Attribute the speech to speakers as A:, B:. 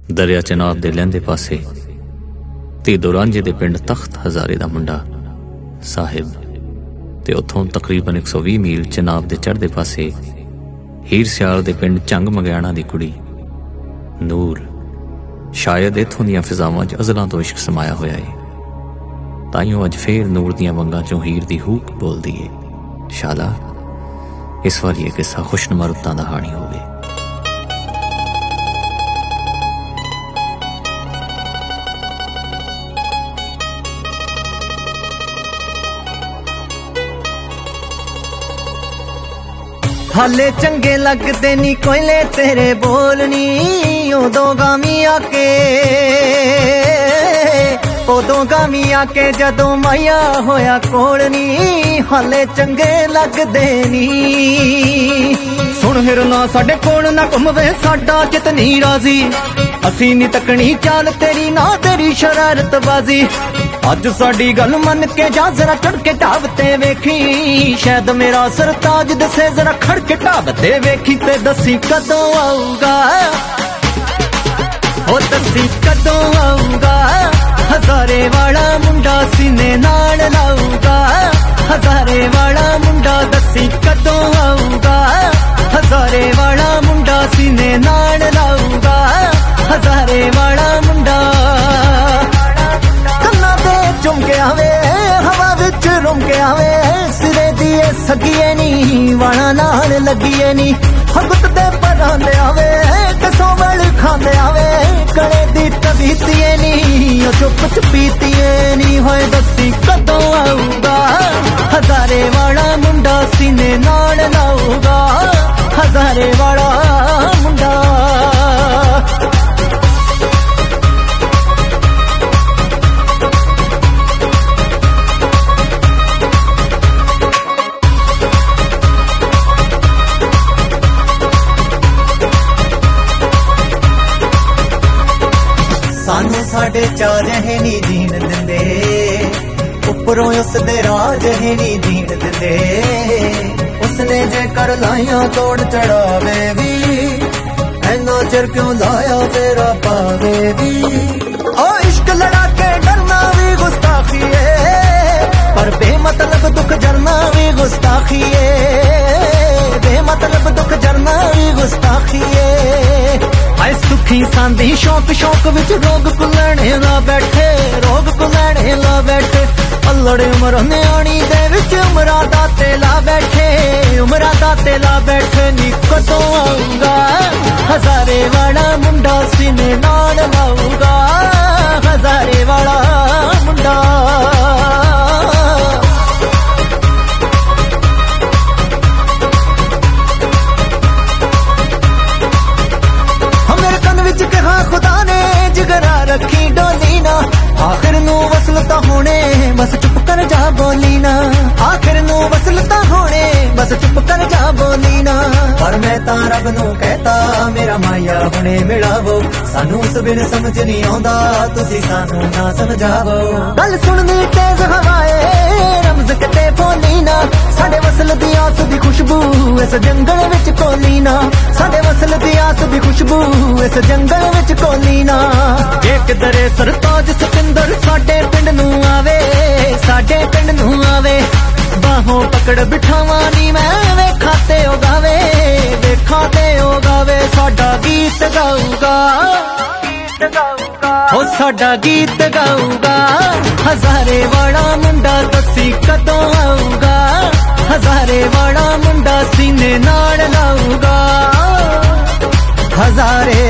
A: दरिया चनाब दे लैंदे पासे धीदो रांझे दे पिंड तख्त हजारे दा मुंडा साहिब ते उत्थों तकरीबन 120 मील चनाब दे चढ़दे पासे हीर सियाल दे पिंड झंग मगयाणा दी कुड़ी नूर। शायद इत्थों दियां फिजावां च अज़लां तो इश्क समाया होया है, ताइयों अज फेर नूर दियां वंगां चों हीर दी हूक बोलदी है। शाला इस वार ये किस्सा खुशनुमा रुत्तां दा हाणी होवे।
B: हाले चंगे लगदे नी कोयले तेरे बोलनी, उदों गामी आके जदों माया होया कोलनी। हाले चंगे लगदे नी सुन हिरना साडे कोल ना घुमवे साडा कितनी राजी। असी नी तकनी चाल तेरी ना तेरी शरारत बाजी। अज साडी गल मन के जा जरा खड़के ढाबते वेखी, शायद मेरा सरताज दसे जरा खड़के ढाबते वेखी। ते दसी कदों आऊगा ओ दसी कदों आऊगा, हजारे वाला मुंडा सीने नाल लाऊगा। हजारे वाला मुंडा दसी कदों आऊगा, हजारे वाला मुंडा सीने नाल लाऊगा। हजारे वाला मुंडा कन्ना ते झुम के आवे, हवा विच रुम के आवे। सिरे दिए सगिए नी वाला नाल लगिए नी, हगत दे परां दे आवे कसों वल खांदे आवे। कड़े दी तबीतिए नी चुप चुपीतिए नी, होए दसी कदों आऊगा। हजारे वाला मुंडा सीने नाल लाऊगा। हजारे वाला मुंडा सानू साडे चार है नी जीन दिंदे, उपरों उसदे राज है नी जीन दिंदे। उसने जे कर लाइया तोड़ चढ़ावे भी, ऐना चिर क्यों लाया तेरा पावे भी। ओ इश्क लड़ा के डरना भी गुस्ताखी है, पर बेमतलब दुख जरना भी गुस्ताखी है। बेमतलब दुख जरना भी गुस्ताखी है। हाय सुखी सांदी शौक शौक विच रोग को लैणे ला बैठे, रोग को लैणे ला बैठे। अल्लड़े उमर न्याणी दे विच उमरा दाते ला बैठे, उमरा दाते ला बैठे। नी कदों आऊगा, हजारे वाला मुंडा सीने नाल लाऊगा। हजारे वाला मुंडा कहा खुदा ने जिगरा रखी डोली ना। आखिर नू वसलता होने बस चुप कर जा बोली ना। आखिर नू वसलता होने बस चुप कर जा बोली ना। पर मैं तां रब नू कहता मेरा माया हुणे मिलावो। सानू उस बिन समझ नहीं आउंदा, तुसी सानू ना समझावो। गल सुननी तेज हवाए रमज कते बोली ना। साडे वसल दी आस दी खुशबू इस जंगल विच कोली ना। साडे वसल दी आस दी खुशबू इस जंगल विच कोली ना। जे किधरे सरताज सतिंदर साडे पिंड नू आवे, साडे पिंड नू आवे। बाहों पकड़ बिठावा नी मैं वेखा ते ओ गावे, वेखा ते ओ गावे। साडा गीत गाऊगा, ओ साडा गीत गाऊगा। हजारे वाला मुंडा दसी कदों आऊगा। हजारे वाला मुंडा सीने नाल लाऊगा। हजारे